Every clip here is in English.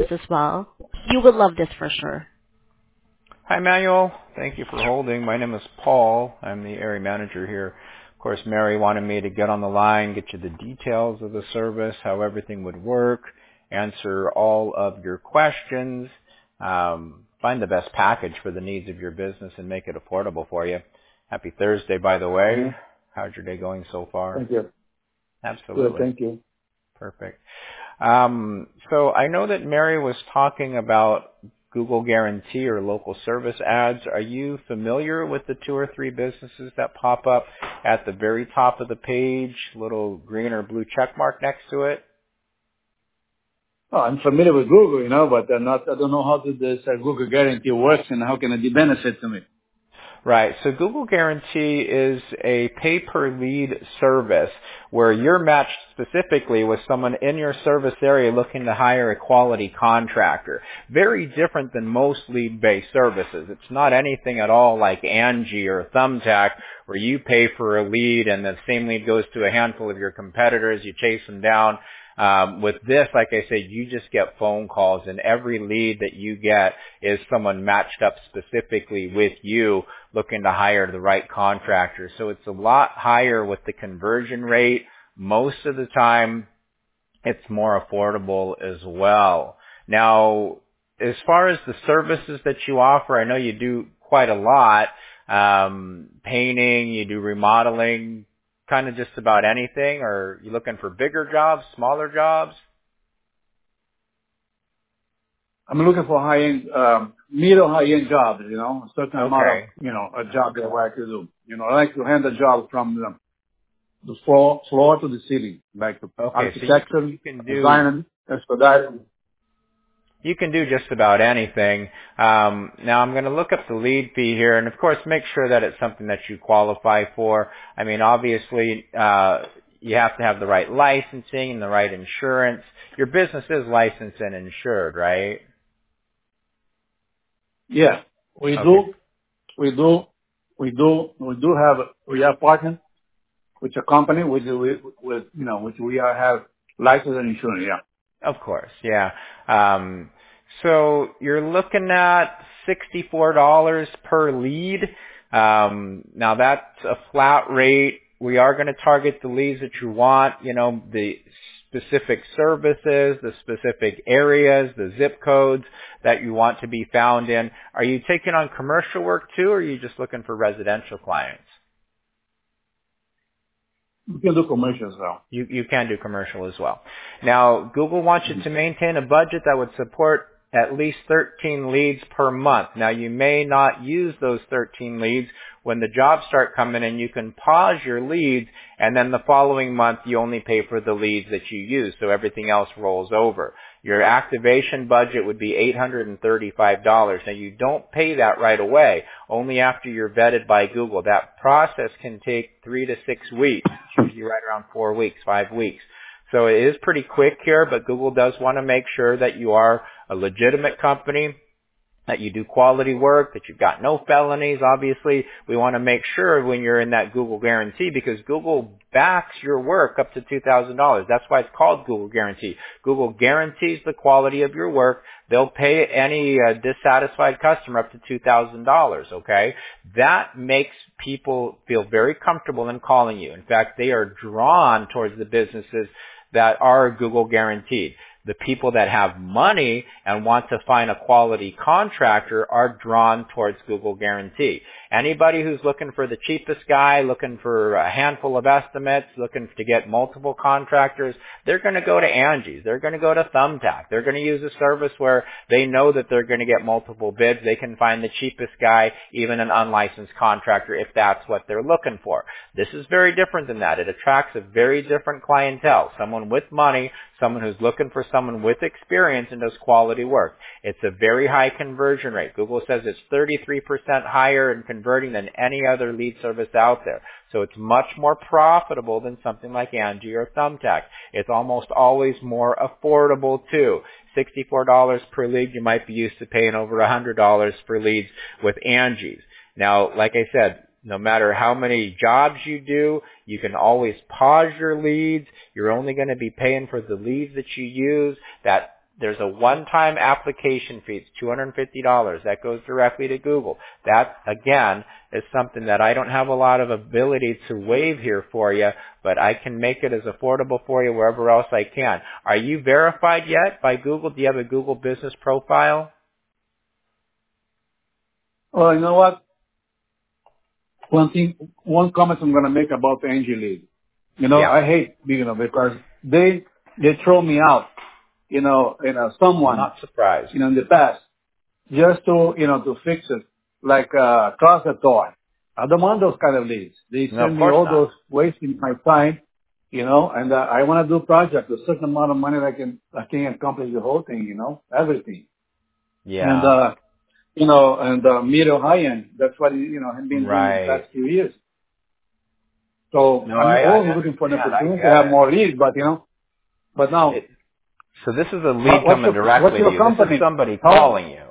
as well. You would love this for sure. Hi, Manuel. Thank you for holding. My name is Paul. I'm the area manager here. Of course, Mary wanted me to get on the line, get you the details of the service, how everything would work, answer all of your questions, find the best package for the needs of your business, and make it affordable for you. Happy Thursday, by the way. Mm-hmm. How's your day going so far? Thank you. Absolutely. Good, thank you. Perfect. So I know that Mary was talking about Google Guarantee or local service ads. Are you familiar with the 2 or 3 businesses that pop up at the very top of the page, little green or blue check mark next to it? Oh, I'm familiar with Google, but I don't know how this Google Guarantee works and how can it be benefit to me. Right. So Google Guarantee is a pay-per-lead service where you're matched specifically with someone in your service area looking to hire a quality contractor. Very different than most lead-based services. It's not anything at all like Angie or Thumbtack where you pay for a lead and the same lead goes to a handful of your competitors. You chase them down. With this, like I said, you just get phone calls, and every lead that you get is someone matched up specifically with you looking to hire the right contractor. So it's a lot higher with the conversion rate. Most of the time, it's more affordable as well. Now, as far as the services that you offer, I know you do quite a lot. Painting, you do remodeling, kind of just about anything, or are you looking for bigger jobs, smaller jobs? I'm looking for high-end, middle high-end jobs, a certain amount of, a job that I can do. I like to handle job from the floor to the ceiling, like the architecture, so you can do, design, expediting. You can do just about anything. Now I'm going to look up the lead fee here, and of course make sure that it's something that you qualify for. I mean, obviously, you have to have the right licensing and the right insurance. Your business is licensed and insured, right? Yeah, we are partnered with a company which we have license and insurance. Yeah. Of course, yeah. So you're looking at $64 per lead. Now that's a flat rate. We are going to target the leads that you want, the specific services, the specific areas, the zip codes that you want to be found in. Are you taking on commercial work too, or are you just looking for residential clients? You can do commercial as well. You can do commercial as well. Now, Google wants you to maintain a budget that would support at least 13 leads per month. Now, you may not use those 13 leads. When the jobs start coming in, you can pause your leads, and then the following month you only pay for the leads that you use, so everything else rolls over. Your activation budget would be $835. Now, you don't pay that right away, only after you're vetted by Google. That process can take 3 to 6 weeks, usually right around 4 weeks, 5 weeks. So it is pretty quick here, but Google does want to make sure that you are a legitimate company, that you do quality work, that you've got no felonies. Obviously, we want to make sure when you're in that Google Guarantee, because Google backs your work up to $2,000. That's why it's called Google Guarantee. Google guarantees the quality of your work. They'll pay any dissatisfied customer up to $2,000, okay? That makes people feel very comfortable in calling you. In fact, they are drawn towards the businesses that are Google guaranteed. The people that have money and want to find a quality contractor are drawn towards Google Guarantee. Anybody who's looking for the cheapest guy, looking for a handful of estimates, looking to get multiple contractors, they're going to go to Angie's. They're going to go to Thumbtack. They're going to use a service where they know that they're going to get multiple bids. They can find the cheapest guy, even an unlicensed contractor, if that's what they're looking for. This is very different than that. It attracts a very different clientele, someone with money, someone who's looking for someone with experience and does quality work. It's a very high conversion rate. Google says it's 33% higher in converting than any other lead service out there. So it's much more profitable than something like Angie or Thumbtack. It's almost always more affordable too. $64 per lead, you might be used to paying over $100 for leads with Angie's. Now, like I said, no matter how many jobs you do, you can always pause your leads. You're only going to be paying for the leads that you use. That There's a one-time application fee. It's $250. That goes directly to Google. That, again, is something that I don't have a lot of ability to waive here for you, but I can make it as affordable for you wherever else I can. Are you verified yet by Google? Do you have a Google business profile? Well, you know what? One comment I'm going to make about the Angie Lead. I hate, because they throw me out, someone. I'm not surprised. In the past, just to fix it, like, cross the door. I don't want those kind of leads. They send me all those wasting my time, and I want to do projects with a certain amount of money that I can accomplish the whole thing, everything. Yeah. And middle high end, that's what, I've been doing the past few years. So I'm always looking for an opportunity to have more leads, but now. So this is a lead coming directly to you. This is somebody calling you.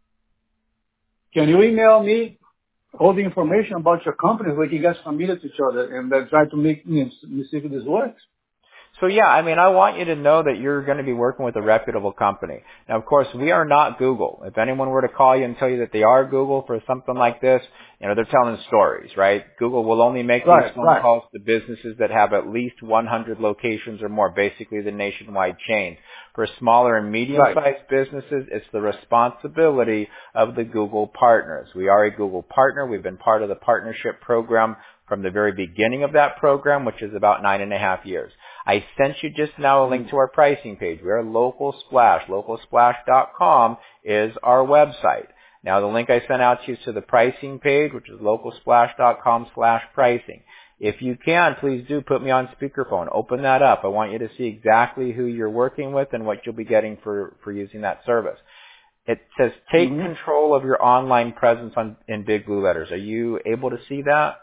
Can you email me all the information about your company so we can get familiar to each other and then try to make me see if this works? So yeah, I want you to know that you're going to be working with a reputable company. Now, of course, we are not Google. If anyone were to call you and tell you that they are Google for something like this, they're telling stories, right? Google will only make these phone calls to businesses that have at least 100 locations or more, basically the nationwide chains. For smaller and medium-sized businesses, it's the responsibility of the Google partners. We are a Google partner. We've been part of the partnership program from the very beginning of that program, which is about 9.5 years. I sent you just now a link to our pricing page. We are Local Splash. LocalSplash.com is our website. Now, the link I sent out to you is to the pricing page, which is LocalSplash.com/pricing. If you can, please do put me on speakerphone. Open that up. I want you to see exactly who you're working with and what you'll be getting for using that service. It says, take control of your online presence in big blue letters. Are you able to see that?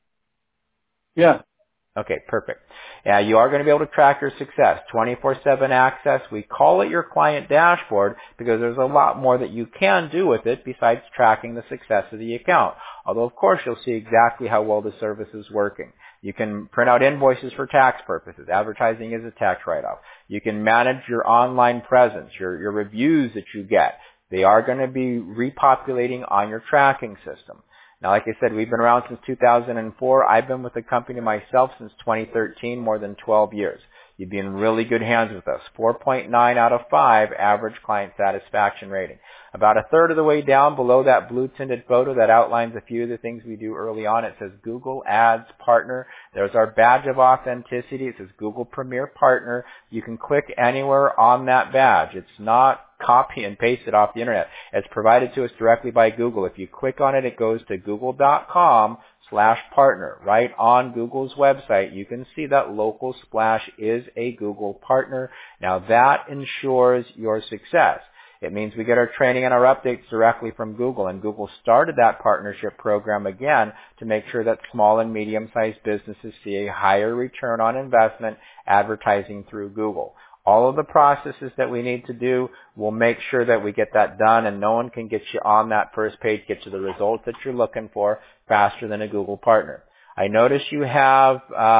Yeah. Okay, perfect. Yeah, you are going to be able to track your success. 24/7 access. We call it your client dashboard because there's a lot more that you can do with it besides tracking the success of the account. Although, of course, you'll see exactly how well the service is working. You can print out invoices for tax purposes. Advertising is a tax write-off. You can manage your online presence, your reviews that you get. They are going to be repopulating on your tracking system. Now, like I said, we've been around since 2004. I've been with the company myself since 2013, more than 12 years. You'd be in really good hands with us. 4.9 out of 5 average client satisfaction rating. About a third of the way down below that blue tinted photo that outlines a few of the things we do early on, it says Google Ads Partner. There's our badge of authenticity. It says Google Premier Partner. You can click anywhere on that badge. It's not copy and paste it off the internet. It's provided to us directly by Google. If you click on it, it goes to google.com/partner. Right on Google's website, you can see that Local Splash is a Google partner. Now that ensures your success. It means we get our training and our updates directly from Google, and Google started that partnership program again to make sure that small and medium-sized businesses see a higher return on investment advertising through Google. All of the processes that we need to do, we'll make sure that we get that done, and no one can get you on that first page, get you the results that you're looking for faster than a Google partner. I notice you have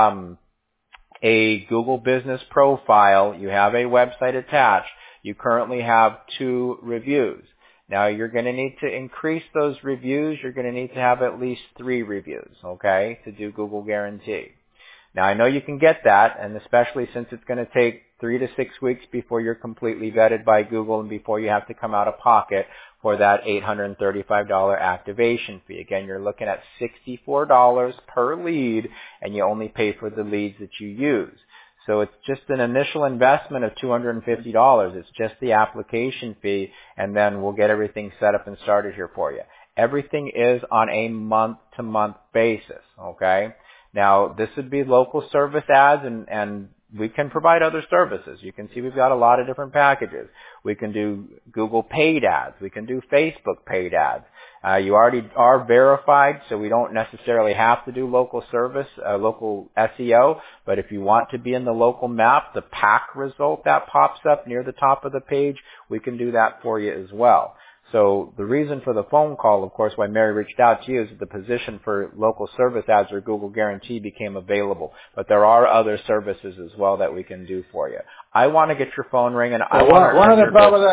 a Google business profile. You have a website attached. You currently have 2 reviews. Now, you're going to need to increase those reviews. You're going to need to have at least 3 reviews, okay, to do Google Guarantee. Now, I know you can get that, and especially since it's going to take 3 to 6 weeks before you're completely vetted by Google and before you have to come out of pocket for that $835 activation fee. Again, you're looking at $64 per lead, and you only pay for the leads that you use. So it's just an initial investment of $250. It's just the application fee, and then we'll get everything set up and started here for you. Everything is on a month-to-month basis, okay? Now, this would be local service ads, and we can provide other services. You can see we've got a lot of different packages. We can do Google paid ads. We can do Facebook paid ads. You already are verified, so we don't necessarily have to do local service, local SEO. But if you want to be in the local map, the pack result that pops up near the top of the page, we can do that for you as well. So the reason for the phone call, of course, why Mary reached out to you is that the position for local service ads or Google Guarantee became available. But there are other services as well that we can do for you. I want to get your phone ringing. One of the problems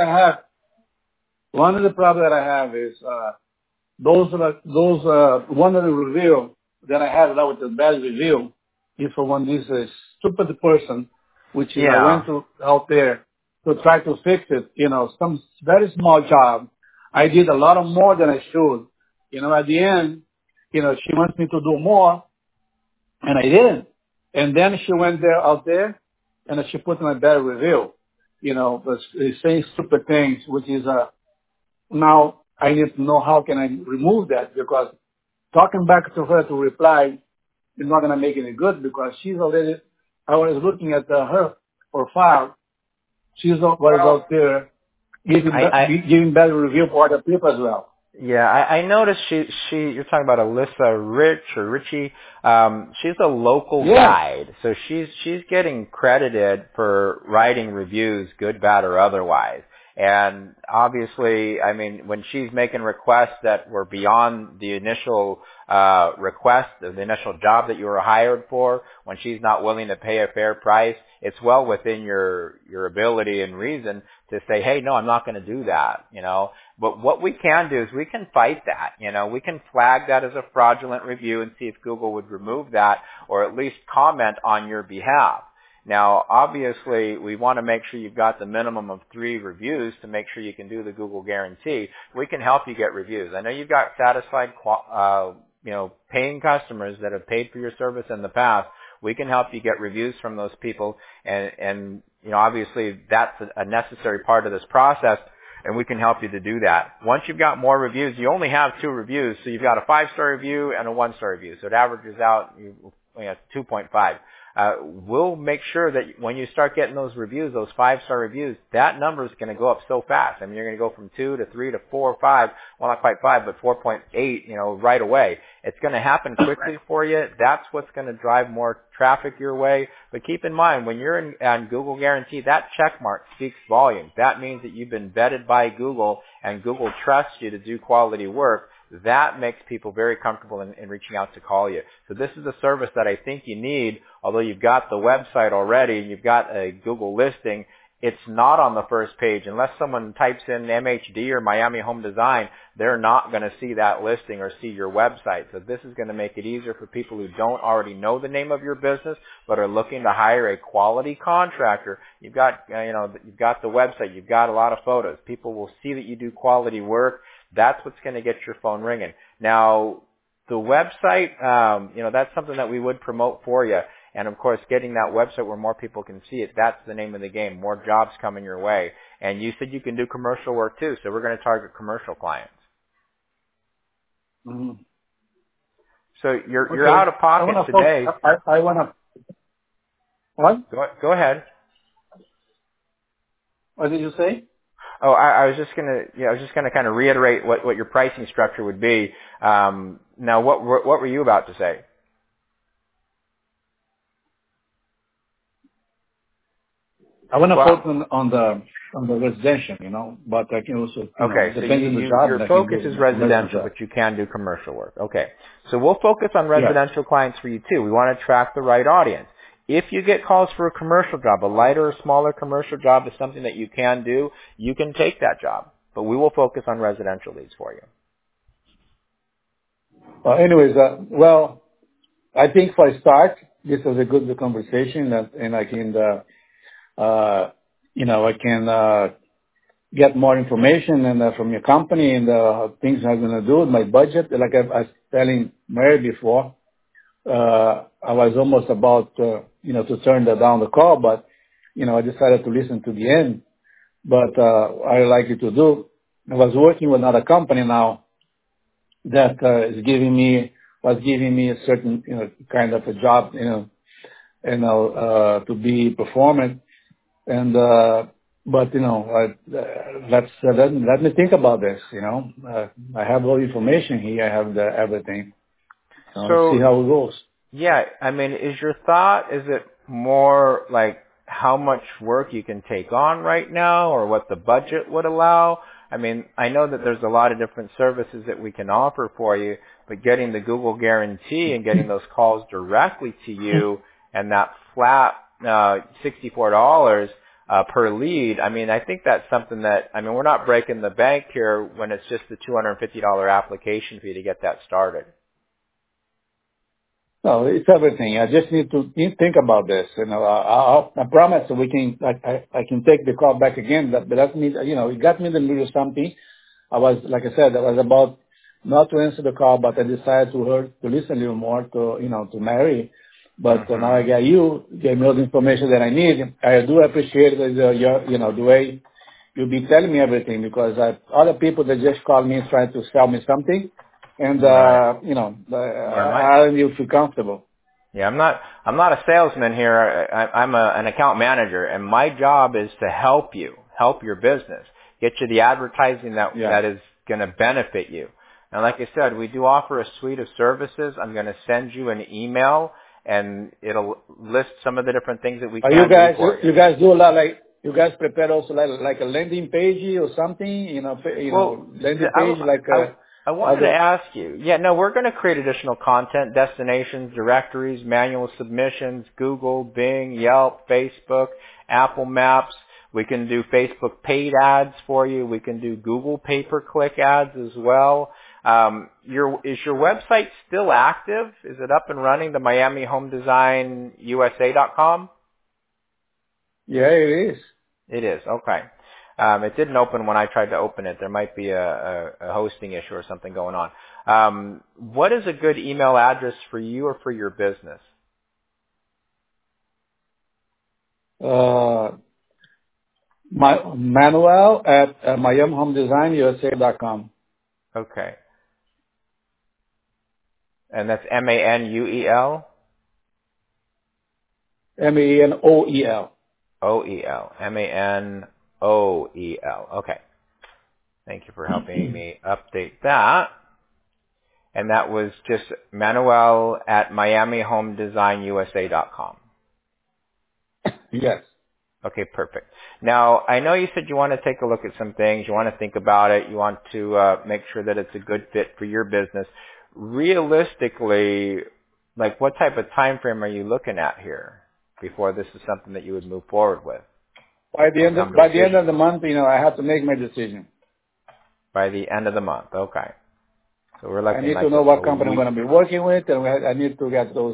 that I have is one of the review that I have that was a bad review is for one this stupid person, which I went out there to try to fix it. Some very small job. I did a lot more than I should. At the end, she wants me to do more, and I didn't. And then she went out there, and she put my bad review. But saying stupid things, which is now I need to know how can I remove that, because talking back to her to reply is not going to make any good, because she's already, I was looking at her profile. She's was out there giving bad review for other people as well. Yeah, I noticed you're talking about Alyssa Richie. She's a local guide. So she's getting credited for writing reviews, good, bad, or otherwise. And obviously, I mean, when she's making requests that were beyond the initial request, the initial job that you were hired for, when she's not willing to pay a fair price, it's well within your ability and reason to say, hey, no, I'm not going to do that, But what we can do is we can fight that, We can flag that as a fraudulent review and see if Google would remove that or at least comment on your behalf. Now, obviously, we want to make sure you've got the minimum of 3 reviews to make sure you can do the Google Guarantee. We can help you get reviews. I know you've got satisfied, paying customers that have paid for your service in the past. We can help you get reviews from those people, and obviously that's a necessary part of this process, and we can help you to do that. Once you've got more reviews, you only have 2 reviews, so you've got a 5-star review and a 1-star review, so it averages out 2.5. We'll make sure that when you start getting those reviews, those 5-star reviews, that number is going to go up so fast. I mean, you're going to go from 2 to 3 to 4, 5, well, not quite 5, but 4.8, right away. It's going to happen quickly for you. That's what's going to drive more traffic your way. But keep in mind, when you're on Google Guarantee, that check mark speaks volumes. That means that you've been vetted by Google, and Google trusts you to do quality work. That makes people very comfortable in reaching out to call you. So this is a service that I think you need, although you've got the website already and you've got a Google listing. It's not on the first page. Unless someone types in MHD or Miami Home Design, they're not going to see that listing or see your website. So this is going to make it easier for people who don't already know the name of your business but are looking to hire a quality contractor. You've got, you've got the website. You've got a lot of photos. People will see that you do quality work. That's what's going to get your phone ringing. Now, the website, that's something that we would promote for you. And, of course, getting that website where more people can see it, that's the name of the game. More jobs coming your way. And you said you can do commercial work, too, so we're going to target commercial clients. Mm-hmm. So you're out of pocket today. I want to... What? Go ahead. What did you say? Oh, I was just gonna kind of reiterate what your pricing structure would be. Now, what were you about to say? I want to focus on the residential, but I can also okay. So your focus is residential, but you can do commercial work. Okay, so we'll focus on residential clients for you too. We want to attract the right audience. If you get calls for a commercial job, a lighter or smaller commercial job is something that you can do, you can take that job. But we will focus on residential leads for you. Anyways, I think for a start, this was a good conversation, and I can, I can get more information and from your company and things I'm going to do with my budget. Like I was telling Mary before, I was almost about, to turn down the call, but, I decided to listen to the end. But I like it to do. I was working with another company now that was giving me a certain, kind of a job, to be performant. And, but, let me think about this, I have all the information here. I have everything. So see how it goes. Yeah, I mean, is your thought, is it more like how much work you can take on right now or what the budget would allow? I mean, I know that there's a lot of different services that we can offer for you, but getting the Google guarantee and getting those calls directly to you and that flat $64 per lead, I mean, I think that's something that, I mean, we're not breaking the bank here when it's just the $250 application fee to get that started. No, it's everything. I just need to think about this. You know, I promise we can. I can take the call back again. But that means, you know, it got me in the middle of something. I was, like I said, I was about not to answer the call, but I decided to listen a little more to Mary. But now I got you, gave me all the information that I need. I do appreciate the way you be telling me everything, because other people that just call me trying to sell me something. And, right. I don't even feel comfortable. Yeah, I'm not a salesman here. I'm an account manager, and my job is to help your business, get you the advertising that is going to benefit you. And like I said, we do offer a suite of services. I'm going to send you an email, and it'll list some of the different things that we can do for you. You guys do a lot, like, you guys prepare also like a landing page or something, landing page I wanted to ask you. Yeah, no, we're going to create additional content, destinations, directories, manual submissions, Google, Bing, Yelp, Facebook, Apple Maps. We can do Facebook paid ads for you. We can do Google pay-per-click ads as well. Is your website still active? Is it up and running, the MiamiHomeDesignUSA.com? Yeah, it is. It is, okay. It didn't open when I tried to open it. There might be a hosting issue or something going on. What is a good email address for you or for your business? Manuel at MiamiHomeDesignUSA.com. Okay. And that's MANUEL? MANOEL. OEL. MANOEL. Okay. Thank you for helping me update that. And that was just Manuel at MiamiHomeDesignUSA.com. Yes. Okay, perfect. Now, I know you said you want to take a look at some things. You want to think about it. You want to make sure that it's a good fit for your business. Realistically, like what type of time frame are you looking at here before this is something that you would move forward with? By the end of the month, I have to make my decision. By the end of the month, okay. So we're looking. I need to know what company I'm going to be working with, and I need to get those,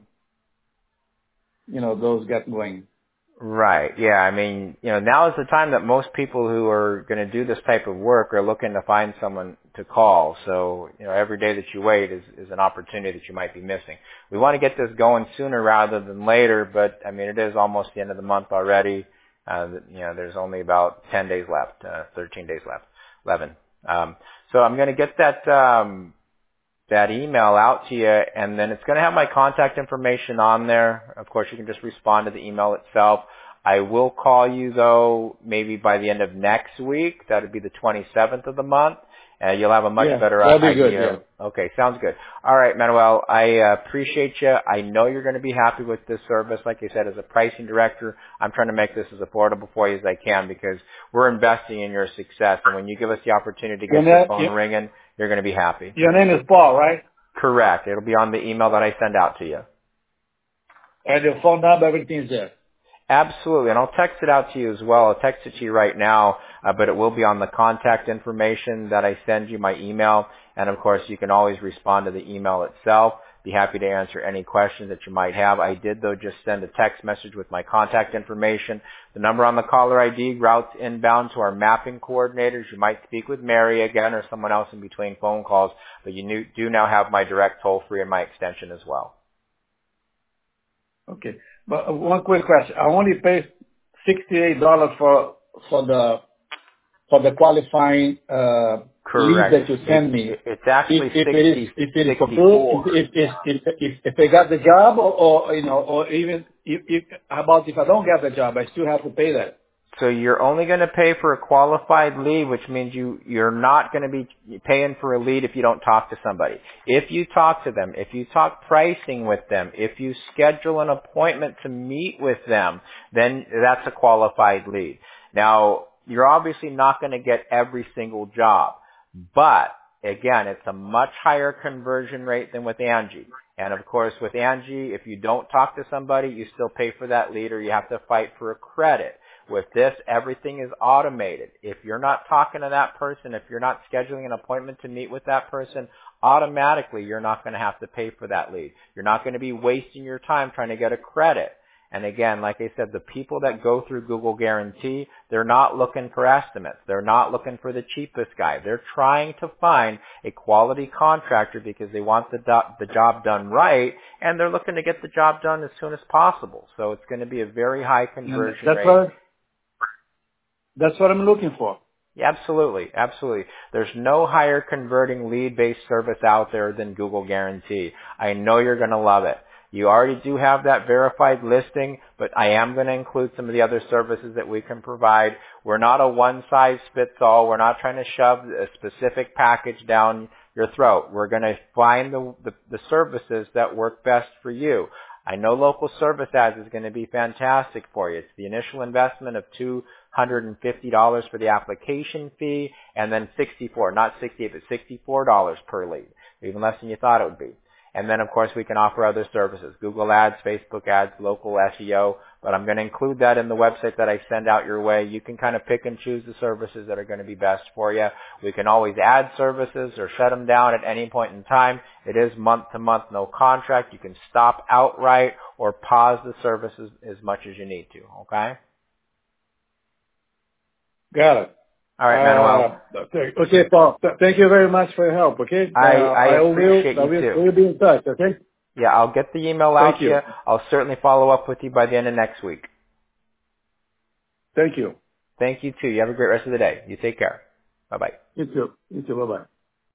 those get going. Right. Yeah. I mean, now is the time that most people who are going to do this type of work are looking to find someone to call. So, every day that you wait is an opportunity that you might be missing. We want to get this going sooner rather than later, but I mean, it is almost the end of the month already. There's only about 10 days left, 13 days left, 11. So I'm going to get that email out to you, and then it's going to have my contact information on there. Of course, you can just respond to the email itself. I will call you, though, maybe by the end of next week. That would be the 27th of the month. You'll have a much better idea. That'll be good, yeah. Okay, sounds good. All right, Manuel, I appreciate you. I know you're going to be happy with this service. Like I said, as a pricing director, I'm trying to make this as affordable for you as I can because we're investing in your success. And when you give us the opportunity to get your phone ringing, you're going to be happy. Your name is Paul, right? Correct. It'll be on the email that I send out to you. And your phone number, everything's there. Absolutely, and I'll text it out to you as well. I'll text it to you right now, but it will be on the contact information that I send you, my email. And, of course, you can always respond to the email itself. Be happy to answer any questions that you might have. I did, though, just send a text message with my contact information. The number on the caller ID routes inbound to our mapping coordinators. You might speak with Mary again or someone else in between phone calls, but you do now have my direct toll-free and my extension as well. Okay. But one quick question. I only pay $68 for the qualifying lead that you send me. It's actually if I got the job, or even how about if I don't get the job, I still have to pay that. So you're only going to pay for a qualified lead, which means you're not going to be paying for a lead if you don't talk to somebody. If you talk to them, if you talk pricing with them, if you schedule an appointment to meet with them, then that's a qualified lead. Now, you're obviously not going to get every single job. But again, it's a much higher conversion rate than with Angie. And of course, with Angie, if you don't talk to somebody, you still pay for that lead or you have to fight for a credit. With this, everything is automated. If you're not talking to that person, if you're not scheduling an appointment to meet with that person, automatically you're not going to have to pay for that lead. You're not going to be wasting your time trying to get a credit. And again, like I said, the people that go through Google Guarantee, they're not looking for estimates. They're not looking for the cheapest guy. They're trying to find a quality contractor because they want the job done right, and they're looking to get the job done as soon as possible. So it's going to be a very high conversion rate. That's what I'm looking for. Yeah, absolutely, absolutely. There's no higher converting lead-based service out there than Google Guarantee. I know you're going to love it. You already do have that verified listing, but I am going to include some of the other services that we can provide. We're not a one-size-fits-all. We're not trying to shove a specific package down your throat. We're going to find the services that work best for you. I know local service ads is going to be fantastic for you. It's the initial investment of $250 for the application fee, and then not $68, but $64 per lead, even less than you thought it would be. And then, of course, we can offer other services, Google Ads, Facebook Ads, local SEO, but I'm going to include that in the website that I send out your way. You can kind of pick and choose the services that are going to be best for you. We can always add services or shut them down at any point in time. It is month to month, no contract. You can stop outright or pause the services as much as you need to, okay? Got it. All right, Manuel. Okay, Paul. Thank you very much for your help, okay? I appreciate you too. We'll be in touch, okay? Yeah, I'll get the email out to you. I'll certainly follow up with you by the end of next week. Thank you. Thank you too. You have a great rest of the day. You take care. Bye-bye. You too. Bye-bye.